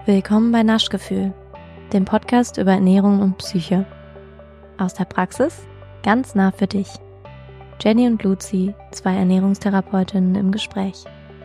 Willkommen bei Naschgefühl, dem Podcast über Ernährung und Psyche. Aus der Praxis, ganz nah für dich. Jenny und Luzi, zwei Ernährungstherapeutinnen im Gespräch.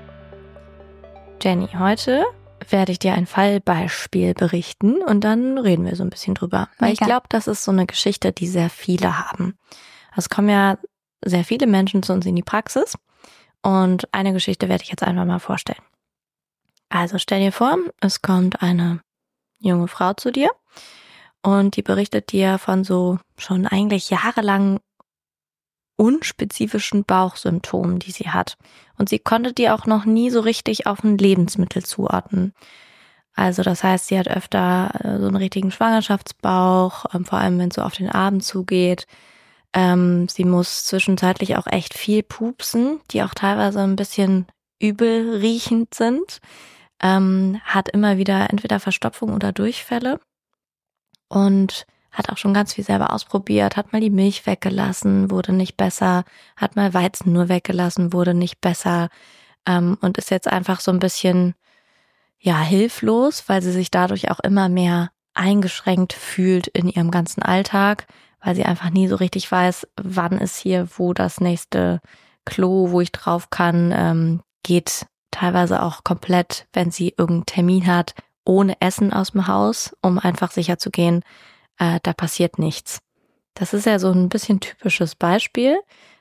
Jenny, heute werde ich dir ein Fallbeispiel berichten und dann reden wir so ein bisschen drüber. Weil ich glaube, das ist so eine Geschichte, die sehr viele haben. Es kommen ja sehr viele Menschen zu uns in die Praxis und eine Geschichte werde ich jetzt einfach mal vorstellen. Also stell dir vor, es kommt eine junge Frau zu dir und die berichtet dir von so schon eigentlich jahrelang unspezifischen Bauchsymptomen, die sie hat. Und sie konnte die auch noch nie so richtig auf ein Lebensmittel zuordnen. Also das heißt, sie hat öfter so einen richtigen Schwangerschaftsbauch, vor allem wenn es so auf den Abend zugeht. Sie muss zwischenzeitlich auch echt viel pupsen, die auch teilweise ein bisschen übel riechend sind. Hat immer wieder entweder Verstopfung oder Durchfälle und hat auch schon ganz viel selber ausprobiert, hat mal die Milch weggelassen, wurde nicht besser, hat mal Weizen nur weggelassen, wurde nicht besser, und ist jetzt einfach so ein bisschen, ja, hilflos, weil sie sich dadurch auch immer mehr eingeschränkt fühlt in ihrem ganzen Alltag, weil sie einfach nie so richtig weiß, wann ist hier wo das nächste Klo, wo ich drauf kann, geht teilweise auch komplett, wenn sie irgendeinen Termin hat, ohne Essen aus dem Haus, um einfach sicher zu gehen, da passiert nichts. Das ist ja so ein bisschen typisches Beispiel.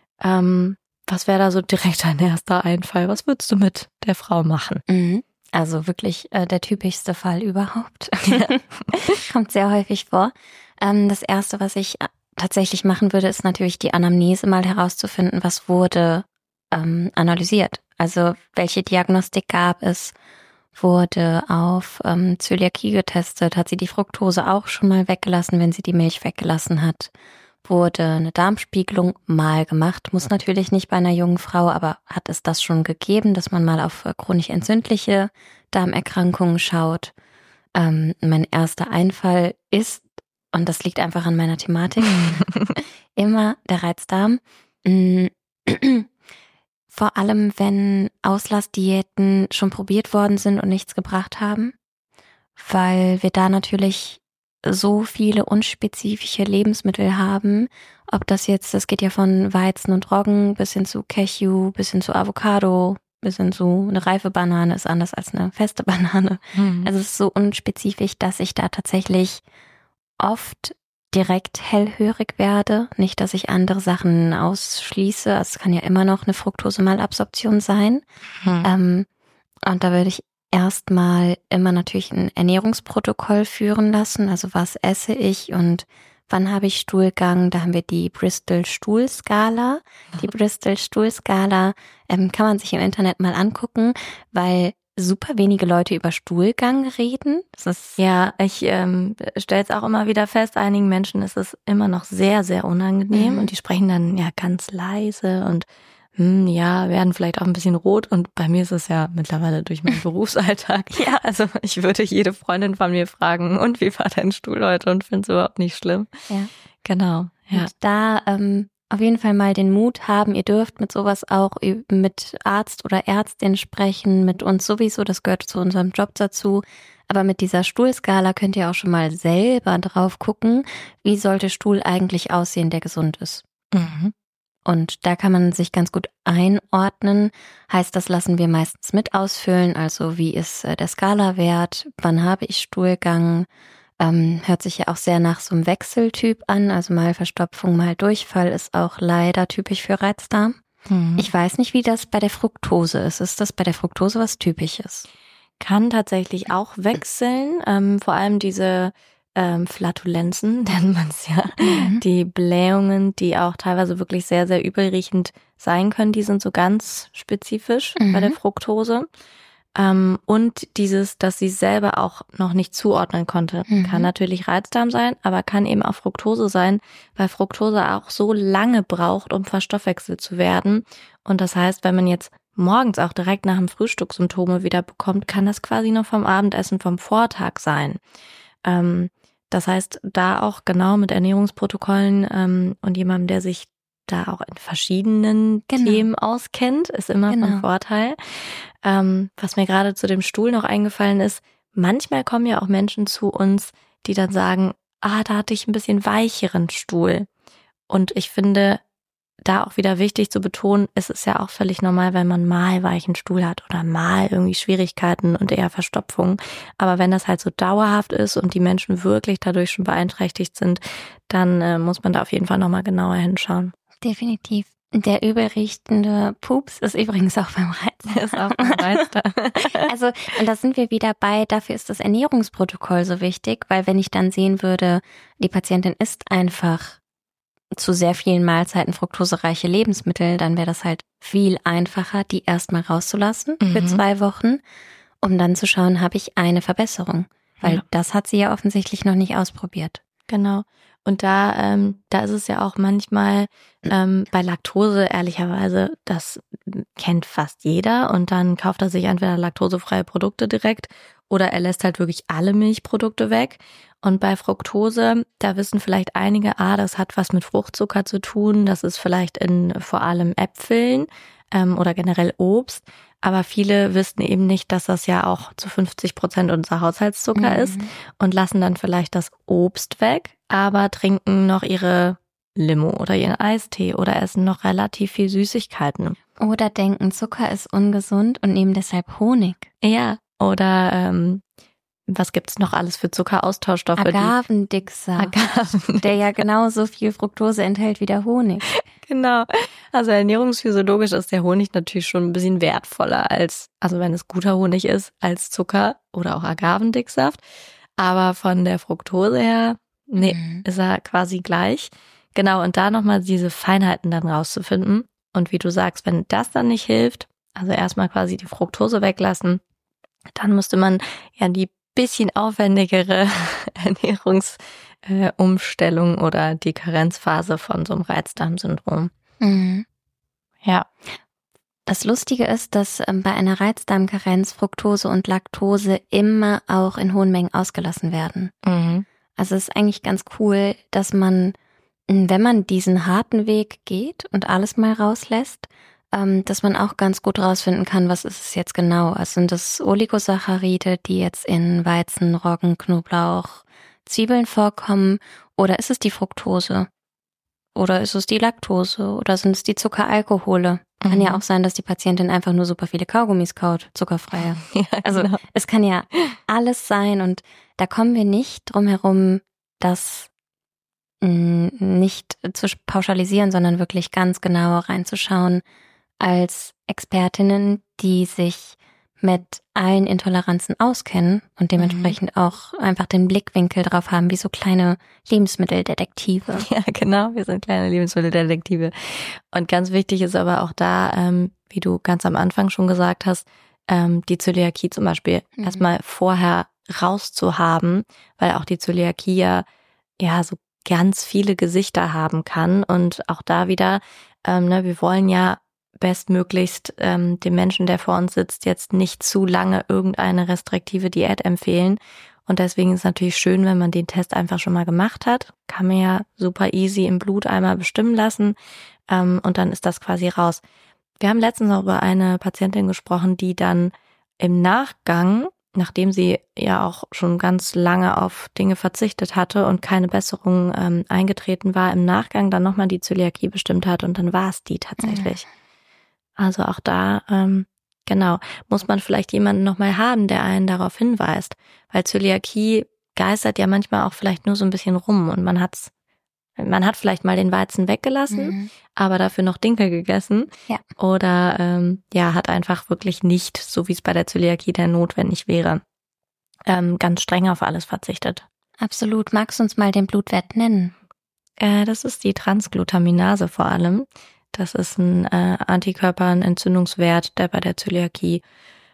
Was wäre da so direkt dein erster Einfall? Was würdest du mit der Frau machen? Also wirklich der typischste Fall überhaupt. Kommt sehr häufig vor. Das Erste, was ich tatsächlich machen würde, ist natürlich die Anamnese mal herauszufinden, was wurde analysiert. Also welche Diagnostik gab es, wurde auf Zöliakie getestet, hat sie die Fructose auch schon mal weggelassen, wenn sie die Milch weggelassen hat, wurde eine Darmspiegelung mal gemacht, muss natürlich nicht bei einer jungen Frau, aber hat es das schon gegeben, dass man mal auf chronisch entzündliche Darmerkrankungen schaut. Mein erster Einfall ist, und das liegt einfach an meiner Thematik, immer der Reizdarm. Vor allem, wenn Auslassdiäten schon probiert worden sind und nichts gebracht haben, weil wir da natürlich so viele unspezifische Lebensmittel haben, ob das geht ja von Weizen und Roggen bis hin zu Cashew, bis hin zu Avocado, bis hin zu eine reife Banane ist anders als eine feste Banane. Also es ist so unspezifisch, dass ich da tatsächlich oft direkt hellhörig werde. Nicht, dass ich andere Sachen ausschließe. Also es kann ja immer noch eine Fructosemalabsorption sein. Und da würde ich erstmal immer natürlich ein Ernährungsprotokoll führen lassen. Also was esse ich und wann habe ich Stuhlgang? Da haben wir die Bristol-Stuhl-Skala. Die Bristol-Stuhl-Skala kann man sich im Internet mal angucken, weil super wenige Leute über Stuhlgang reden. Das ist, ja, ich stelle es auch immer wieder fest, einigen Menschen ist es immer noch sehr, sehr unangenehm und die sprechen dann ja ganz leise und ja, werden vielleicht auch ein bisschen rot und bei mir ist es ja mittlerweile durch meinen Berufsalltag. Ja, also ich würde jede Freundin von mir fragen, und wie war dein Stuhl heute, und finde es überhaupt nicht schlimm. Ja. Genau. Ja. Und da auf jeden Fall mal den Mut haben, ihr dürft mit sowas auch mit Arzt oder Ärztin sprechen, mit uns sowieso, das gehört zu unserem Job dazu. Aber mit dieser Stuhlskala könnt ihr auch schon mal selber drauf gucken, wie sollte Stuhl eigentlich aussehen, der gesund ist. Und da kann man sich ganz gut einordnen. Heißt, das lassen wir meistens mit ausfüllen. Also wie ist der Skalawert? Wann habe ich Stuhlgang? Hört sich ja auch sehr nach so einem Wechseltyp an. Also mal Verstopfung, mal Durchfall ist auch leider typisch für Reizdarm. Ich weiß nicht, wie das bei der Fructose ist. Ist das bei der Fructose was Typisches? Kann tatsächlich auch wechseln. Vor allem diese Flatulenzen, nennt man es ja. Die Blähungen, die auch teilweise wirklich sehr, sehr übelriechend sein können, die sind so ganz spezifisch bei der Fructose. Und dieses, dass sie selber auch noch nicht zuordnen konnte, kann natürlich Reizdarm sein, aber kann eben auch Fructose sein, weil Fructose auch so lange braucht, um verstoffwechselt zu werden. Und das heißt, wenn man jetzt morgens auch direkt nach dem Frühstück Symptome wieder bekommt, kann das quasi noch vom Abendessen vom Vortag sein. Das heißt, da auch genau mit Ernährungsprotokollen und jemandem, der sich da auch in verschiedenen Themen auskennt, ist immer von Vorteil. Was mir gerade zu dem Stuhl noch eingefallen ist, manchmal kommen ja auch Menschen zu uns, die dann sagen, da hatte ich ein bisschen weicheren Stuhl. Und ich finde, da auch wieder wichtig zu betonen, es ist ja auch völlig normal, wenn man mal weichen Stuhl hat oder mal irgendwie Schwierigkeiten und eher Verstopfung. Aber wenn das halt so dauerhaft ist und die Menschen wirklich dadurch schon beeinträchtigt sind, dann muss man da auf jeden Fall nochmal genauer hinschauen. Definitiv. Der übelriechende Pups ist übrigens auch beim Reizdarm. Ist auch beim Reizdarm. Also, und da sind wir wieder bei, dafür ist das Ernährungsprotokoll so wichtig, weil wenn ich dann sehen würde, die Patientin isst einfach zu sehr vielen Mahlzeiten fruktosereiche Lebensmittel, dann wäre das halt viel einfacher, die erstmal rauszulassen für 2 Wochen, um dann zu schauen, habe ich eine Verbesserung. Weil das hat sie ja offensichtlich noch nicht ausprobiert. Genau. Und da ist es ja auch manchmal bei Laktose, ehrlicherweise, das kennt fast jeder und dann kauft er sich entweder laktosefreie Produkte direkt oder er lässt halt wirklich alle Milchprodukte weg. Und bei Fructose, da wissen vielleicht einige, das hat was mit Fruchtzucker zu tun, das ist vielleicht in vor allem Äpfeln oder generell Obst. Aber viele wissen eben nicht, dass das ja auch zu 50% unser Haushaltszucker ist und lassen dann vielleicht das Obst weg, aber trinken noch ihre Limo oder ihren Eistee oder essen noch relativ viel Süßigkeiten. Oder denken, Zucker ist ungesund und nehmen deshalb Honig. Ja, oder was gibt's noch alles für Zuckeraustauschstoffe? Agavendicksaft, der ja genauso viel Fructose enthält wie der Honig. Genau. Also ernährungsphysiologisch ist der Honig natürlich schon ein bisschen wertvoller also wenn es guter Honig ist, als Zucker oder auch Agavendicksaft. Aber von der Fructose her, ist er quasi gleich. Genau, und da nochmal diese Feinheiten dann rauszufinden. Und wie du sagst, wenn das dann nicht hilft, also erstmal quasi die Fructose weglassen, dann müsste man ja die bisschen aufwendigere Ernährungsumstellung oder die Karenzphase von so einem Reizdarmsyndrom. Ja. Das Lustige ist, dass bei einer Reizdarmkarenz Fructose und Laktose immer auch in hohen Mengen ausgelassen werden. Also es ist eigentlich ganz cool, dass man, wenn man diesen harten Weg geht und alles mal rauslässt, dass man auch ganz gut rausfinden kann, was ist es jetzt genau. Also sind das Oligosaccharide, die jetzt in Weizen, Roggen, Knoblauch, Zwiebeln vorkommen, oder ist es die Fructose? Oder ist es die Laktose? Oder sind es die Zuckeralkohole? Kann ja auch sein, dass die Patientin einfach nur super viele Kaugummis kaut, zuckerfreie. Ja, also genau. Es kann ja alles sein und da kommen wir nicht drum herum, das nicht zu pauschalisieren, sondern wirklich ganz genau reinzuschauen als Expertinnen, die sich mit allen Intoleranzen auskennen und dementsprechend auch einfach den Blickwinkel drauf haben, wie so kleine Lebensmitteldetektive. Ja, genau, wir sind kleine Lebensmitteldetektive. Und ganz wichtig ist aber auch da, wie du ganz am Anfang schon gesagt hast, die Zöliakie zum Beispiel erstmal vorher rauszuhaben, weil auch die Zöliakie ja so ganz viele Gesichter haben kann. Und auch da wieder, wir wollen ja bestmöglichst dem Menschen, der vor uns sitzt, jetzt nicht zu lange irgendeine restriktive Diät empfehlen. Und deswegen ist es natürlich schön, wenn man den Test einfach schon mal gemacht hat. Kann man ja super easy im Blut einmal bestimmen lassen und dann ist das quasi raus. Wir haben letztens auch über eine Patientin gesprochen, die dann im Nachgang, nachdem sie ja auch schon ganz lange auf Dinge verzichtet hatte und keine Besserung eingetreten war, im Nachgang dann nochmal die Zöliakie bestimmt hat und dann war es die tatsächlich. Also auch da, genau, muss man vielleicht jemanden nochmal haben, der einen darauf hinweist. Weil Zöliakie geistert ja manchmal auch vielleicht nur so ein bisschen rum und man hat vielleicht mal den Weizen weggelassen, aber dafür noch Dinkel gegessen. Ja. Oder hat einfach wirklich nicht, so wie es bei der Zöliakie dann notwendig wäre, ganz streng auf alles verzichtet. Absolut. Magst du uns mal den Blutwert nennen? Das ist die Transglutaminase vor allem. Das ist ein Antikörper, ein Entzündungswert, der bei der Zöliakie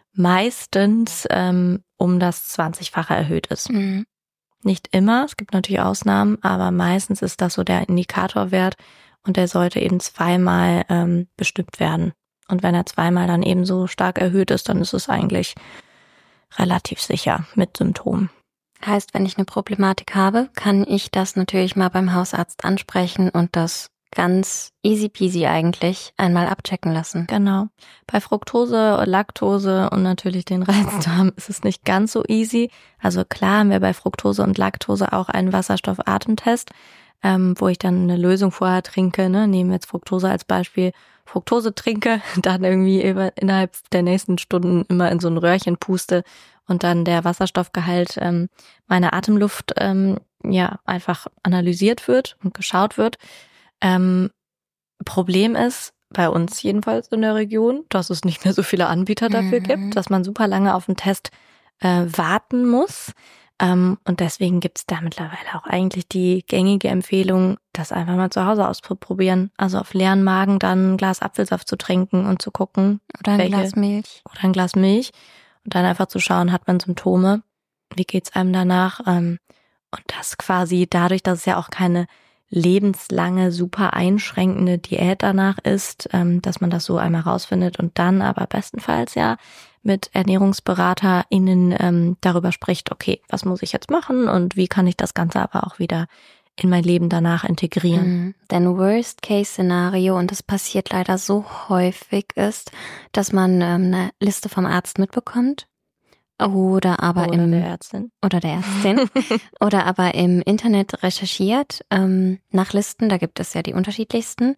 meistens um das 20-fache erhöht ist. Nicht immer, es gibt natürlich Ausnahmen, aber meistens ist das so der Indikatorwert und der sollte eben 2-mal bestimmt werden. Und wenn er 2-mal dann eben so stark erhöht ist, dann ist es eigentlich relativ sicher mit Symptomen. Heißt, wenn ich eine Problematik habe, kann ich das natürlich mal beim Hausarzt ansprechen und das ganz easy peasy eigentlich einmal abchecken lassen. Genau. Bei Fructose, Laktose und natürlich den Reizdarm ist es nicht ganz so easy. Also klar haben wir bei Fructose und Laktose auch einen Wasserstoffatemtest, wo ich dann eine Lösung vorher trinke. Ne? Nehmen wir jetzt Fructose als Beispiel. Fructose trinke, dann irgendwie innerhalb der nächsten Stunden immer in so ein Röhrchen puste und dann der Wasserstoffgehalt meiner Atemluft einfach analysiert wird und geschaut wird. Problem ist, bei uns jedenfalls in der Region, dass es nicht mehr so viele Anbieter dafür gibt, dass man super lange auf den Test warten muss. Und deswegen gibt's da mittlerweile auch eigentlich die gängige Empfehlung, das einfach mal zu Hause auszuprobieren. Also auf leeren Magen dann ein Glas Apfelsaft zu trinken und zu gucken. Oder ein Glas Milch. Oder ein Glas Milch. Und dann einfach zu schauen, hat man Symptome? Wie geht's einem danach? Und das quasi dadurch, dass es ja auch keine lebenslange, super einschränkende Diät danach ist, dass man das so einmal rausfindet und dann aber bestenfalls ja mit ErnährungsberaterInnen darüber spricht, okay, was muss ich jetzt machen und wie kann ich das Ganze aber auch wieder in mein Leben danach integrieren. Denn Worst-Case-Szenario, und das passiert leider so häufig, ist, dass man eine Liste vom Arzt mitbekommt oder der Ärztin oder aber im Internet recherchiert nach Listen, da gibt es ja die unterschiedlichsten,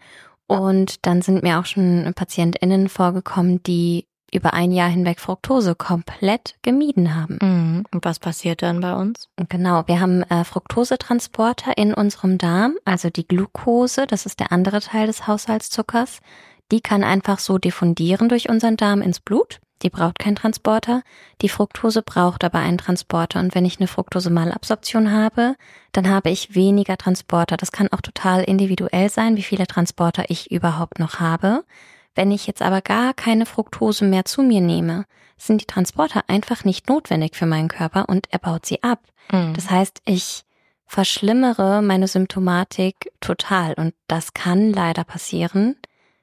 und dann sind mir auch schon PatientInnen vorgekommen, die über ein Jahr hinweg Fructose komplett gemieden haben. Und was passiert dann bei uns? Genau, wir haben Fructosetransporter in unserem Darm, also die Glucose, das ist der andere Teil des Haushaltszuckers, die kann einfach so diffundieren durch unseren Darm ins Blut. Die braucht keinen Transporter. Die Fructose braucht aber einen Transporter. Und wenn ich eine Fructose-Malabsorption habe, dann habe ich weniger Transporter. Das kann auch total individuell sein, wie viele Transporter ich überhaupt noch habe. Wenn ich jetzt aber gar keine Fructose mehr zu mir nehme, sind die Transporter einfach nicht notwendig für meinen Körper und er baut sie ab. Das heißt, ich verschlimmere meine Symptomatik total. Und das kann leider passieren,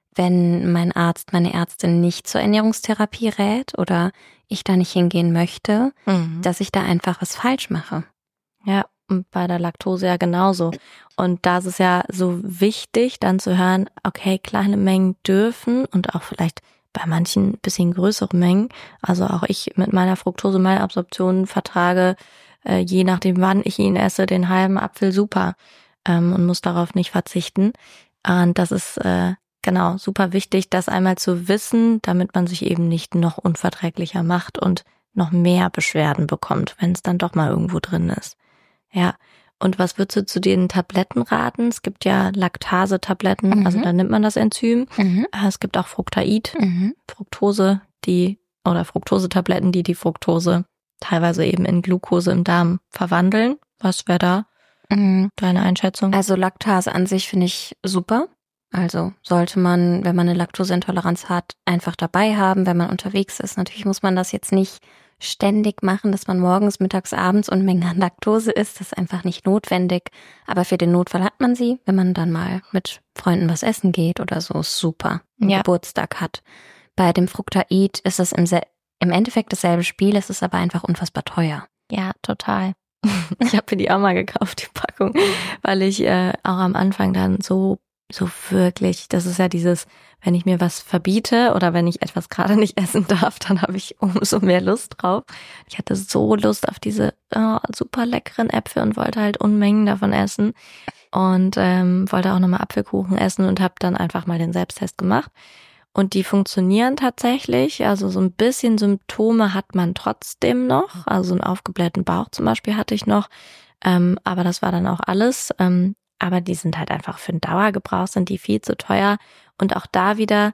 wenn mein Arzt, meine Ärztin nicht zur Ernährungstherapie rät oder ich da nicht hingehen möchte, dass ich da einfach was falsch mache. Ja, und bei der Laktose ja genauso. Und da ist es ja so wichtig, dann zu hören, okay, kleine Mengen dürfen und auch vielleicht bei manchen ein bisschen größere Mengen. Also auch ich mit meiner Fructose-Malabsorption vertrage, je nachdem wann ich ihn esse, den halben Apfel super und muss darauf nicht verzichten. Und das ist genau super wichtig, das einmal zu wissen, damit man sich eben nicht noch unverträglicher macht und noch mehr Beschwerden bekommt, wenn es dann doch mal irgendwo drin ist. Ja, und was würdest du zu den Tabletten raten? Es gibt ja Laktase-Tabletten, also da nimmt man das Enzym. Es gibt auch Fructaid, Fructose, oder Fructose-Tabletten, die Fructose teilweise eben in Glucose im Darm verwandeln. Was wäre da deine Einschätzung? Also Laktase an sich finde ich super. Also sollte man, wenn man eine Laktoseintoleranz hat, einfach dabei haben, wenn man unterwegs ist. Natürlich muss man das jetzt nicht ständig machen, dass man morgens, mittags, abends Unmengen an Laktose isst. Das ist einfach nicht notwendig. Aber für den Notfall hat man sie, wenn man dann mal mit Freunden was essen geht oder so, ist super. Geburtstag hat. Bei dem Fructaid ist es im Endeffekt dasselbe Spiel, es ist aber einfach unfassbar teuer. Ja, total. Ich habe mir die auch mal gekauft, die Packung, weil ich auch am Anfang dann so wirklich, das ist ja dieses, wenn ich mir was verbiete oder wenn ich etwas gerade nicht essen darf, dann habe ich umso mehr Lust drauf. Ich hatte so Lust auf diese super leckeren Äpfel und wollte halt Unmengen davon essen und wollte auch nochmal Apfelkuchen essen und habe dann einfach mal den Selbsttest gemacht. Und die funktionieren tatsächlich, also so ein bisschen Symptome hat man trotzdem noch, also einen aufgeblähten Bauch zum Beispiel hatte ich noch, aber das war dann auch alles. Aber die sind halt einfach für den Dauergebrauch, sind die viel zu teuer. Und auch da wieder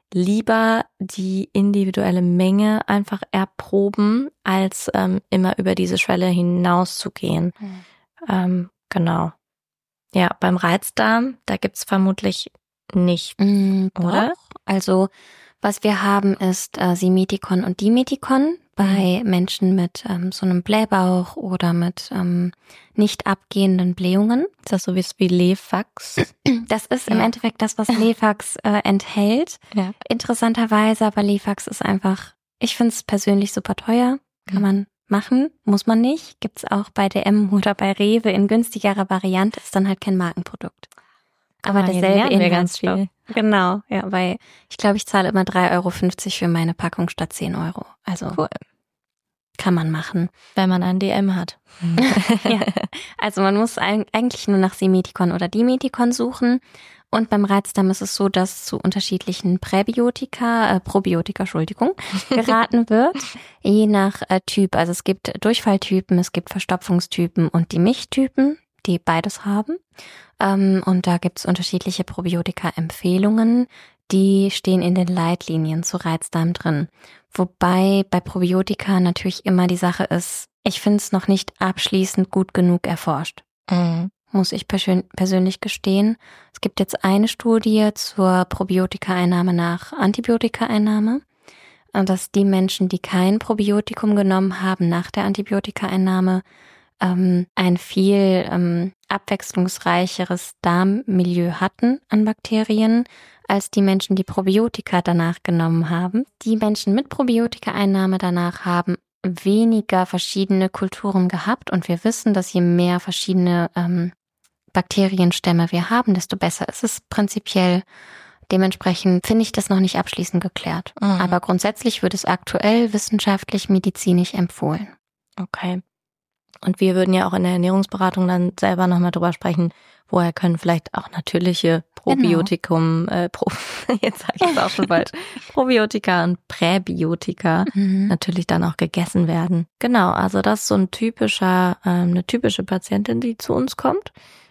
lieber die individuelle Menge einfach erproben, als immer über diese Schwelle hinaus zu gehen. Genau. Ja, beim Reizdarm, da gibt's vermutlich nicht, oder? Doch. Also was wir haben ist Simethicon und Dimethicon bei Menschen mit so einem Blähbauch oder mit nicht abgehenden Blähungen. Ist das so wie Lefax? Das ist im Endeffekt das, was Lefax enthält. Ja. Interessanterweise, aber Lefax ist einfach, ich finde es persönlich super teuer. Kann man machen, muss man nicht. Gibt's auch bei DM oder bei Rewe in günstigerer Variante, ist dann halt kein Markenprodukt. Aber hier derselbe lernen wir ganz Inhaltsstoff. viel. Genau, ja, weil ich glaube, ich zahle immer 3,50 € für meine Packung statt 10 €. Also Cool. kann man machen. Wenn man ein DM hat. Ja. Also man muss eigentlich nur nach Simeticon oder Dimeticon suchen. Und beim Reizdarm ist es so, dass zu unterschiedlichen Probiotika, geraten wird, je nach Typ. Also es gibt Durchfalltypen, es gibt Verstopfungstypen und die Mischtypen, die beides haben. Und da gibt es unterschiedliche Probiotika-Empfehlungen, die stehen in den Leitlinien zu Reizdarm drin. Wobei bei Probiotika natürlich immer die Sache ist, ich finde es noch nicht abschließend gut genug erforscht. Muss ich persönlich gestehen. Es gibt jetzt eine Studie zur Probiotika-Einnahme nach Antibiotika-Einnahme, dass die Menschen, die kein Probiotikum genommen haben nach der Antibiotika-Einnahme, ein viel abwechslungsreicheres Darmmilieu hatten an Bakterien, als die Menschen, die Probiotika danach genommen haben. Die Menschen mit Probiotika-Einnahme danach haben weniger verschiedene Kulturen gehabt und wir wissen, dass je mehr verschiedene Bakterienstämme wir haben, desto besser ist es prinzipiell. Dementsprechend finde ich das noch nicht abschließend geklärt. Aber grundsätzlich wird es aktuell wissenschaftlich, medizinisch empfohlen. Okay. Und wir würden ja auch in der Ernährungsberatung dann selber nochmal drüber sprechen, woher können vielleicht auch natürliche Probiotikum, jetzt sage ich es auch schon bald, Probiotika und Präbiotika natürlich dann auch gegessen werden. Genau, also das ist so eine typische Patientin, die zu uns kommt.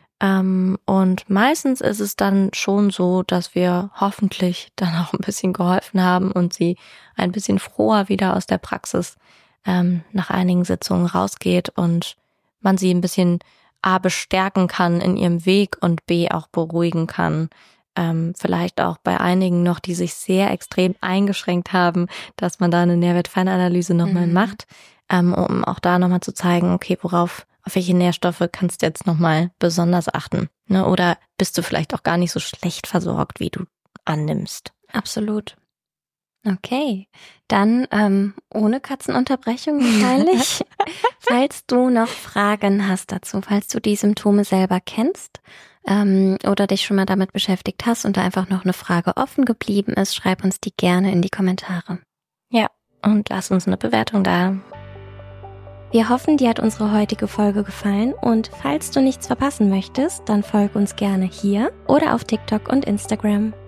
Und meistens ist es dann schon so, dass wir hoffentlich dann auch ein bisschen geholfen haben und sie ein bisschen froher wieder aus der Praxis nach einigen Sitzungen rausgeht und man sie ein bisschen A bestärken kann in ihrem Weg und B auch beruhigen kann. Vielleicht auch bei einigen noch, die sich sehr extrem eingeschränkt haben, dass man da eine Nährwertfeinanalyse nochmal macht, um auch da nochmal zu zeigen, okay, auf welche Nährstoffe kannst du jetzt nochmal besonders achten, ne? Oder bist du vielleicht auch gar nicht so schlecht versorgt, wie du annimmst. Absolut. Okay, dann ohne Katzenunterbrechung wahrscheinlich. Falls du noch Fragen hast dazu, falls du die Symptome selber kennst oder dich schon mal damit beschäftigt hast und da einfach noch eine Frage offen geblieben ist, schreib uns die gerne in die Kommentare. Ja, und lass uns eine Bewertung da. Wir hoffen, dir hat unsere heutige Folge gefallen und falls du nichts verpassen möchtest, dann folg uns gerne hier oder auf TikTok und Instagram.